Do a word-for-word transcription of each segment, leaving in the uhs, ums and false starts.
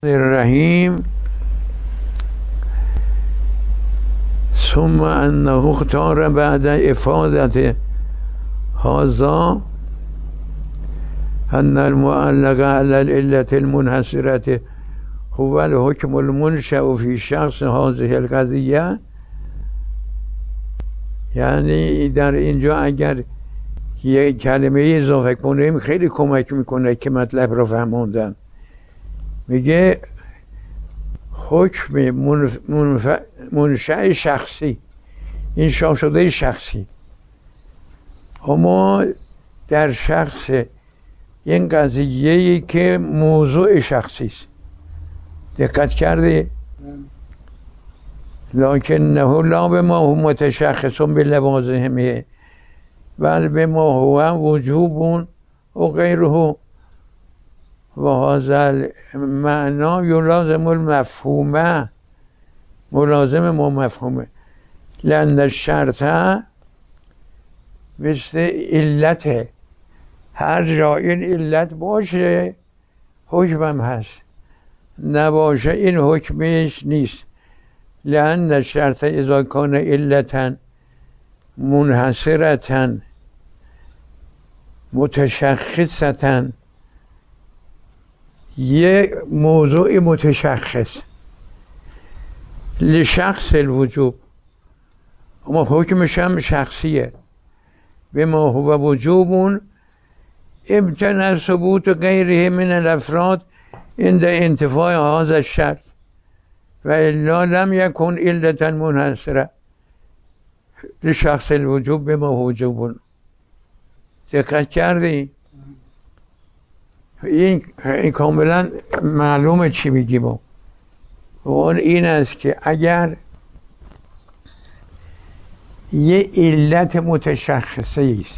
الرحیم ثم انه اختار بعد افادت هذا ان المعلق على العلة المنحصرة هو الحكم المنشأ في شخص هذه القضیه. یعنی در اینجا اگر یک کلمه اضافه کنیم خیلی کمک میکنه که مطلب رو فهموندن. میگه حکم منف... منف... منشأ شخصی، این شاه شده شخصی، اما در شخص این قضیه‌ای که موضوع شخصی است. دقت کردی؟ لکنه لا بما هو متشخص بلوازمه بل بما هو وجوب و غیره و هذا المعنی یلازم المفهومه، ملازم ما مفهومه. لأن الشرط مثل علت، هر جا این علت باشه حکمم هست، نباشه این حکمش نیست. لأن الشرط اذا کان علتا منحصرة متشخصة، یه موضوع متشخص لشخص الوجوب، اما حکمش هم شخصیه. به ما هو وجوب امتنع ثبوت غیره من الافراد عند انتفاء هذا الشرط و الا لم یکن علتا منحصره لشخص الوجوب به ما هو وجوب. دقت کردی؟ این, این کاملا معلومه چی میگیم. و اون این است که اگر یه علت متشخصه است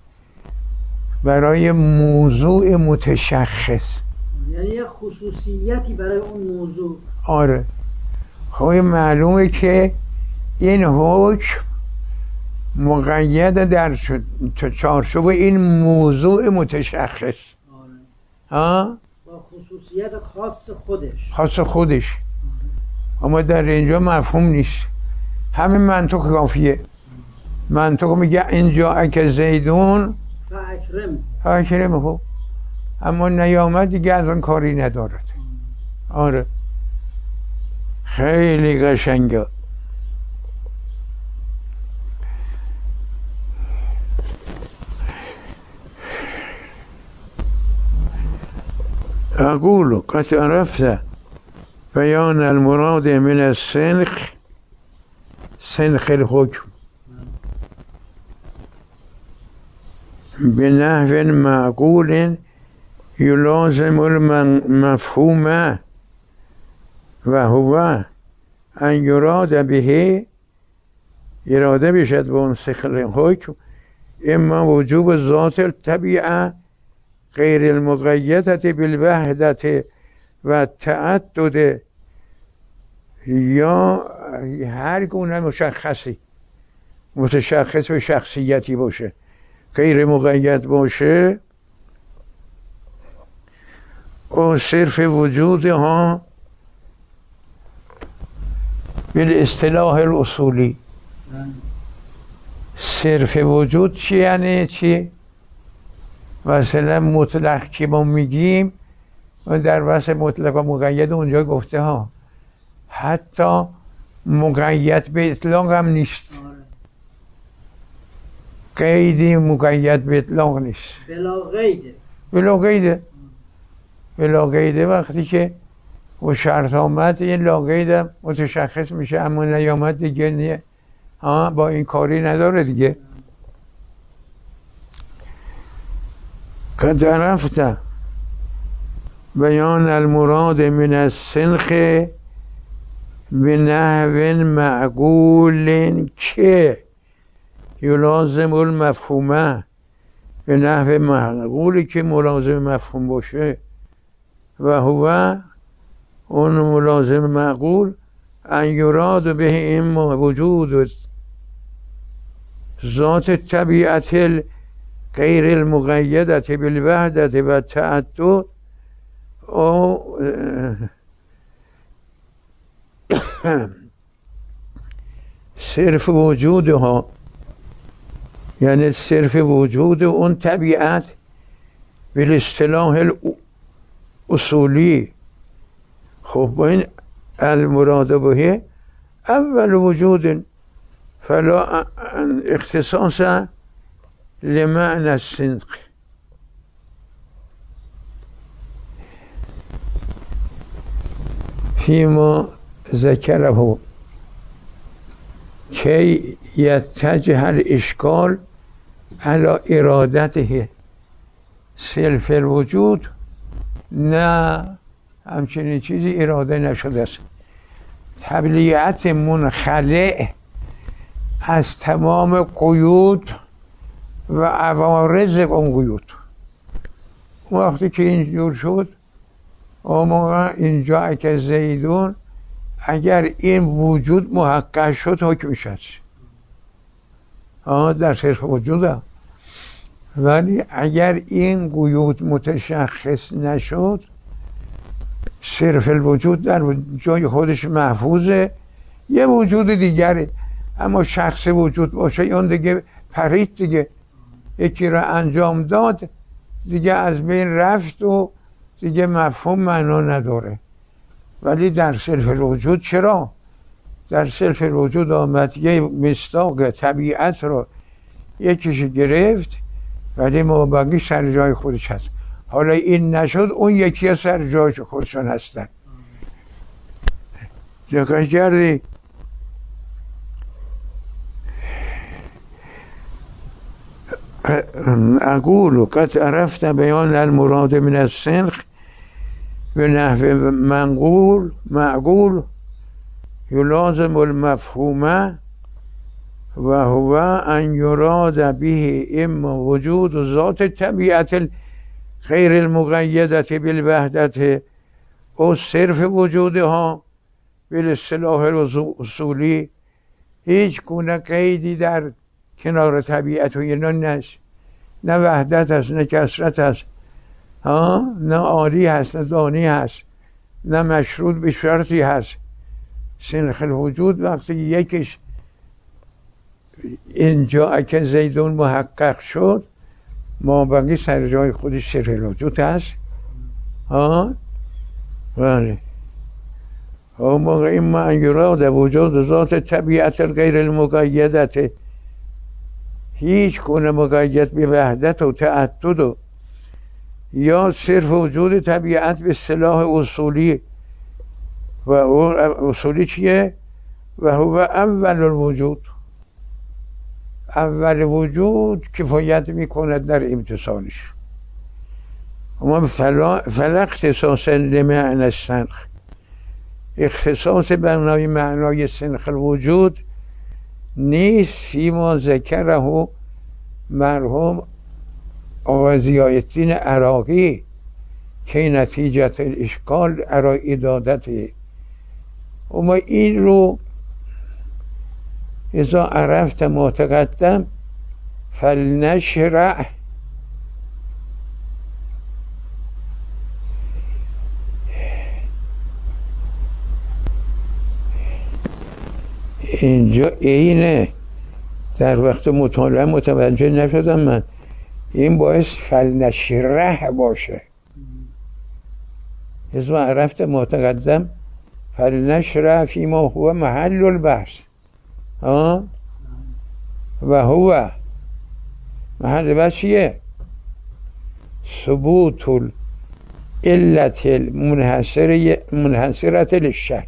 برای موضوع متشخص، یعنی یه خصوصیتی برای اون موضوع، آره، خب معلومه که این حکم مقید در چارچوب این موضوع متشخص، ها، با خصوصیت خاص خودش خاص خودش اما در اینجا مفهوم نیست. همین منطق کافیه. منطق میگه اینجا اگه زیدون فاکرم فاکرم خوب، اما نیامد دیگه از اون کاری ندارد. آره خیلی قشنگه. اقول قد عرفت بیان المراد من السنخ، سنخ الحکم بنحو معقول یلازم المفهوم و هو ان یراد به، اراده بشد به اون سنخ الحکم اما وجوب ذات الطبیعه غیر المقیدت بالوحدت و تعدد، یا هر گونه مشخصی متشخص به شخصیتی باشه غیر مقید باشه و صرف وجود ها بالاصطلاح الاصولی. صرف وجود چی یعنی چی؟ مثلا مطلق که ما میگیم و در وصف مطلق و مقید اونجا گفته ها حتی مقید به اطلاق هم نیست، قیدی مقید به اطلاق نیست، بلا قیده بلا قیده بلا قیده وقتی که و شرط آمد این لاقید متشخص میشه، اما نیامد دیگه نیه، ها با این کاری نداره دیگه. قد عرفت بیان المراد من السنخ بنحو معقول که یلازم المفهومه، به نحو معقولی که ملازم مفهوم باشه و هو اون ملازم معقول ان یراد به اما وجود ذات طبیعت غیر المقیدت بالوحدت و تعدد او صرف وجودها، یعنی صرف وجود اون طبیعت به اصطلاح اصولی. خب با این المراد به اول وجود فلا اختصاص لمعنى الصدق. فيما ذكره كي يتجه الإشكال على إرادته سلف الوجود، نه همچنین چیزی اراده نشده است. طبیعت منخلع از تمام قیود و عوارض اون قیود. وقتی که اینجور شد اون موقع اینجا که زیدون اگر این وجود محقق شد حکمش هست در صرف وجود هم. ولی اگر این قیود متشخص نشد صرف الوجود در جای خودش محفوظه، یه وجود دیگره. اما شخص وجود باشه اون دیگه پرید، دیگه یکی را انجام داد دیگه از بین رفت و دیگه مفهوم معنا نداره. ولی در صرف الوجود چرا؟ در صرف الوجود آمد یه مصداق طبیعت رو یکیش گرفت ولی مابقی سر جای خودش هست. حالا این نشد اون یکی سر جای خودشان هستن. دقیق کردی؟ اقول قد عرفت بیان المراد من السنخ به نحو منقول معقول یلازم المفهومه و هو ان یراد به اما وجود و ذات طبیعت غیر المقیدت بالوحدت او صرف وجودها بالاصطلاح اصولی. هیچ گونه قیدی در کنار طبیعت و اینا نش، نه وحدت هست نه کثرت هست، ها نه عالی هست نه دانی هست، نه مشروط به شرطی هست. سنخ الوجود وقتی یکیش اینجا که زیدون محقق شد ما بقی سر جای خودش سر الوجود هست. ها بله او موقع این معنیراد وجود ذات طبیعت غیر المقیدت، هیچ گونه مقید به وحدت و تعدد و یا صرف وجود طبیعت به اصطلاح اصولی. و اصولی چیه؟ و هو اول الوجود، اول وجود کفایت میکند در امتصالش. اما فلا, فلا اختصاص لمعنى السنخ، اختصاص برنامه معنای سنخ الوجود نیست. فیما ذکره مرحوم آقا ضیاءالدین عراقی که نتیجه الاشکال ارائه دادته. اما این رو اذا عرفت ما تقدم فلنشرع اینجا اینه در وقت مطالعه متوجه نشدم من، این باعث فلنشرح باشه. اذا عرفت ما تقدم فلنشرح فيما هو محل البحث. ها و هو محل بحث چیه؟ ثبوت العلت المنحصره منحصره للشک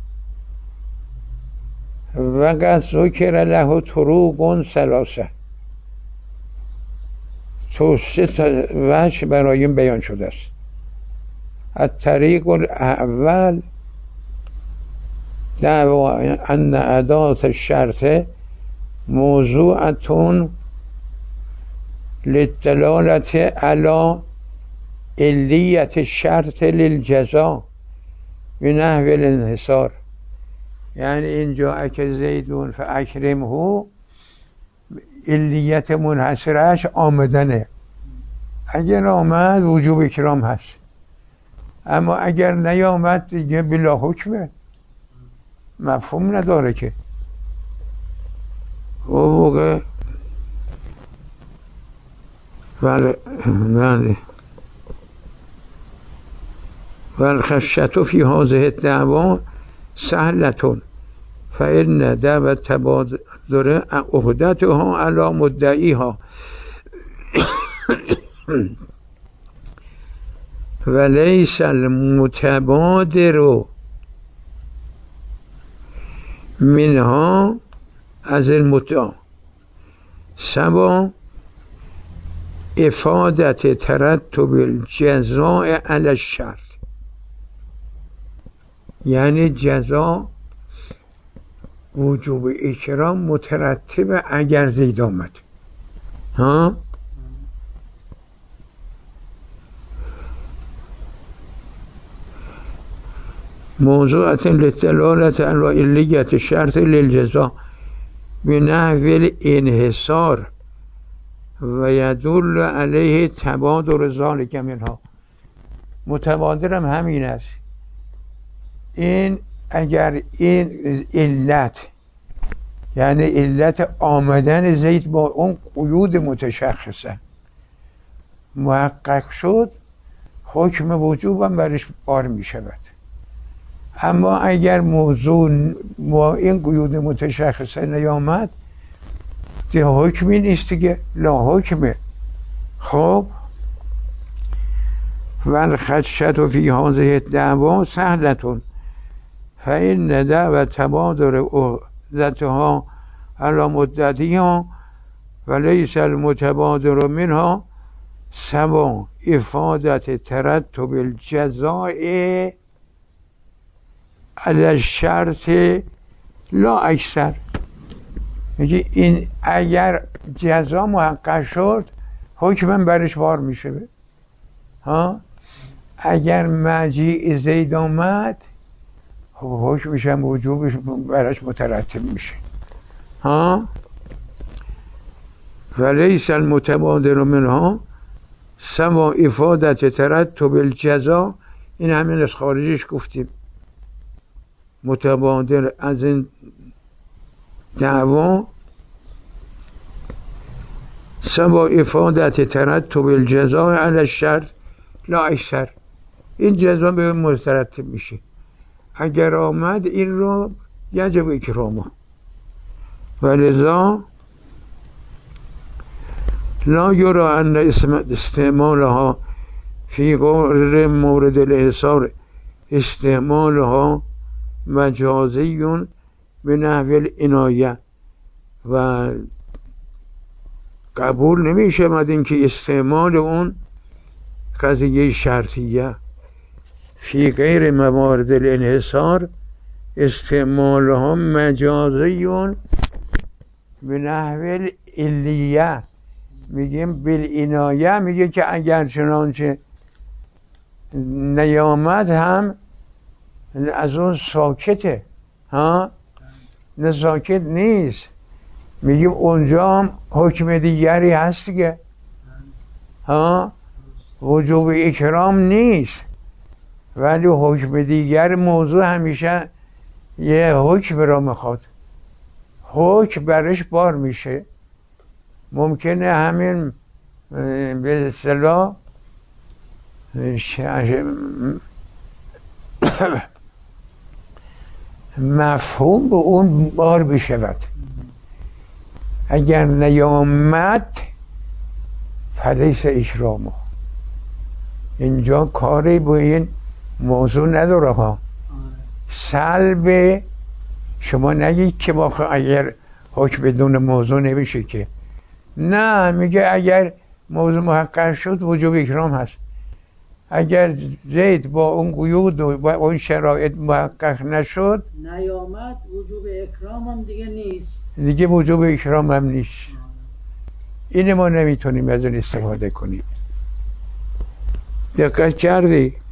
و قد ذکر له طرق ثلاثه. تو سه تا وجه برای این بیان شده است. الطریق الاول دعوا ان اداة الشرط موضوعة للدلالة على علیة الشرط للجزاء بنحو الانحصار. یعنی اینجا اکه زیدون فاکرمه علیت منحصرش آمدنه. اگر آمد وجوب اکرام هست، اما اگر نیامد دیگه بلا حکمه. مفهوم نداره که. او موقع بله بله والخشیة فی هذه الدعوا سهلة فإن دعوة تبادر عهدتها على مدعیها وليس المتبادر منها از المدعا سوا افادت ترتب الجزاء علی الشرط، یعنی جزا وجوب اکرام مترتب اگر زید آمد. ها موضوعة للدلالة على علیة الشرط للجزاء بنحو الانحصار و یدل علیه تبادر ذلک منها. متبادرم همین است. این اگر این علت، یعنی علت آمدن زید با اون قیود متشخصه محقق شد، حکم وجوبم برش بار می شود. اما اگر موضوع با این قیود متشخصه نیامد، ده حکمی نیست دیگه، لا حکمه. خب والخشیة فی هذه الدعوا سهلة فإن دعوة تبادر عهدتها على مدتها وليس المتبادر منها سوا افادة ترتب الجزاء علی الشرط لا اکثر. میگه این اگر جزا محقق شد حکمم برش بار میشه. ها اگر مجیع زید آمد حکمش هم وجوبش برش مترتب میشه. ها ولیس المتبادر منها سوا افادت ترتب الجزا، این همین از خارجش گفتیم. متبادر از این دعوا سوا افادت ترتب الجزاء علی الشرط لا اکثر، این جزا به مترتب میشه. اگر آمد این رو یجب اکرامه. ولذا لا یرى ان استعمالها فی غیر مورد الانحصار استعمالها مجازی به نحو العنایه، و قبول نمیشه مد اینکه استعمال اون قضیه شرطیه فی غیر موارد الانحصار استعمالها مجازی به نحو العلیه. میگیم بالعنایه، میگه که اگر چنانچه نیامد هم از اون ساکته. ها نه ساکت نیست، میگیم اونجا هم حکم دیگری هست دیگه. ها وجوب اکرام نیست، ولی حکم دیگر موضوع همیشه یه حکم را میخواد، حکم برش بار میشه. ممکنه همین به اصطلاح مفهوم به اون بار بشود. اگر نیامد فلیس اکرامه. اینجا کاری با این موضوع نداره ها. سلب شما نگید که اگر حکم بدون موضوع نمیشه که، نه، میگه اگر موضوع محقق شد وجوب اکرام هست. اگر زید با اون قیود و با اون شرایط محقق نشد، نیامد، وجوب اکرام هم دیگه نیست، دیگه وجوب اکرام هم نیست. این ما نمیتونیم از اون استفاده کنیم. دقت کردی؟